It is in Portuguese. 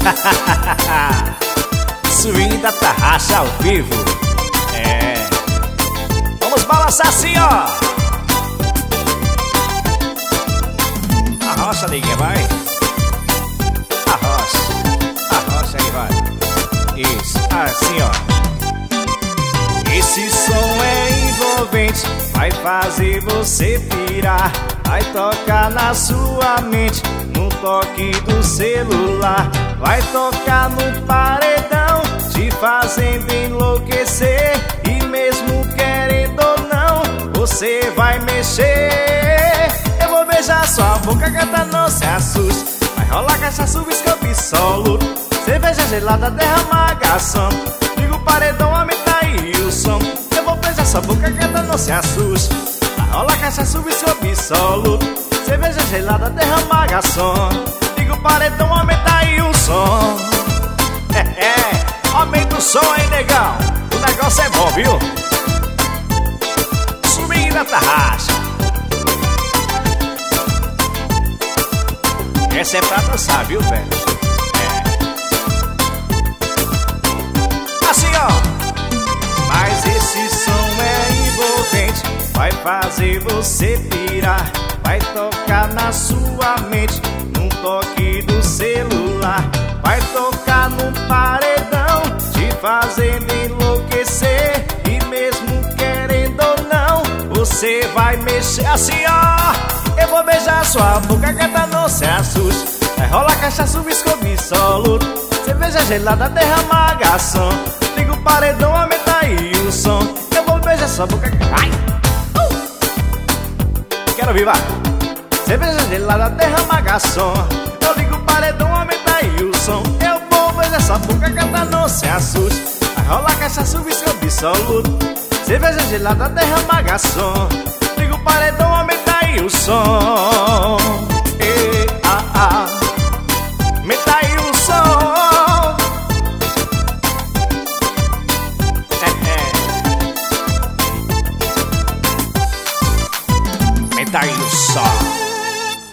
Swing da Tarraxa ao vivo. É. Vamos balançar assim, ó. Arrocha, neguinha, vai. Arrocha aí, vai. Isso, assim, ó. Esse som é envolvente, vai fazer você pirar. Vai tocar na sua mente, no toque do celular. Vai tocar no paredão, te fazendo enlouquecer. E mesmo querendo ou não, você vai mexer. Eu vou beijar sua boca, gata, não se assuste. Vai rolar cachaça, biscoito e solo. Cerveja gelada, derrama garçom. Liga o paredão, aumenta aí o som. Eu vou beijar sua boca, gata, não se assuste. Vai rolar cachaça, biscoito e solo. Cerveja gelada, derrama garçom. Liga o paredão, aumenta aí o som. Aumenta o som aí, negão. O negócio é bom, viu? Swing da Tarraxa. Essa é pra dançar, viu, velho? Assim, ó. Mas esse som é envolvente, vai fazer você pirar. Vai tocar na sua mente, num toque do celular. Vai tocar no paredão, te fazendo enlouquecer. E mesmo querendo ou não, você vai mexer. Assim, ó. Eu vou beijar sua boca, gata, não se assuste. Vai rolar cachaça, biscoito e solo. Cerveja gelada, derrama garçom. Liga o paredão, aumenta aí o som. Eu vou beijar sua boca. Ai! Quero ouvir, vai. Cerveja gelada, derrama garçom. Eu ligo o paredão, aumenta aí o som. Eu vou beijar sua boca, gata, não se assuste. Vai rolar cachaça, biscoito e solo. Cerveja gelada, derrama garçom. Liga o paredão, aumenta aí o som. Aumenta aí o som. Aumenta aí o som.